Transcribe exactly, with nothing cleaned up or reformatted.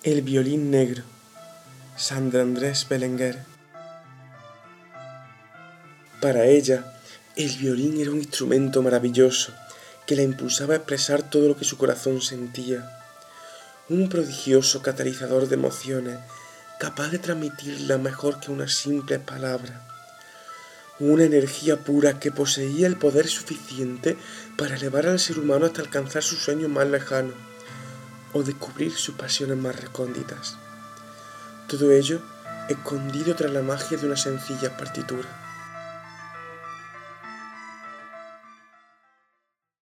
El violín negro, Sandra Andrés Belenguer. Para ella, el violín era un instrumento maravilloso que la impulsaba a expresar todo lo que su corazón sentía. Un prodigioso catalizador de emociones, capaz de transmitirla mejor que una simple palabra. Una energía pura que poseía el poder suficiente para elevar al ser humano hasta alcanzar sus sueños más lejanos o descubrir sus pasiones más recónditas. Todo ello escondido tras la magia de una sencilla partitura.